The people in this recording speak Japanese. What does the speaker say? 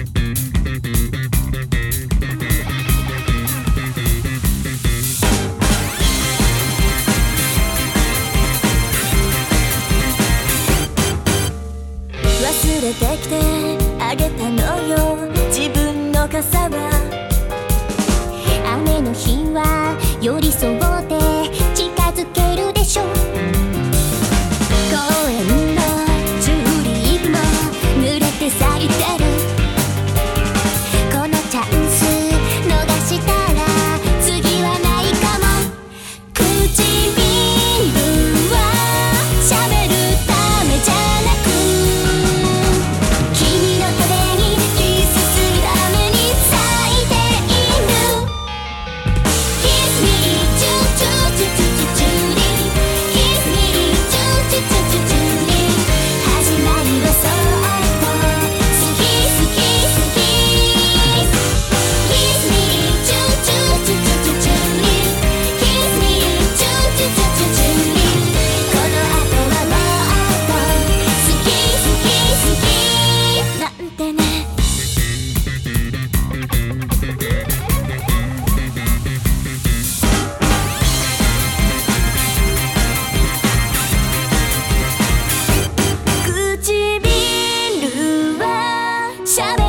忘れてきてあげたのよ自分の傘は。雨の日は寄り添って近づけるでしょ。公園のチューリップも濡れて咲いてる。このチャンス逃したら次はないかも。唇は喋るためじゃなく君のためにキスするために咲いている。 Kiss me チューチューチューチューチューリー Kiss me チューチューチューチューチューリー始まりはそっと好き好き好き Kiss me チューチューチューチューチューリー Kiss me チューチューチューチューチューリーこの後はもっと好き好き好きなんてね。唇はしゃべ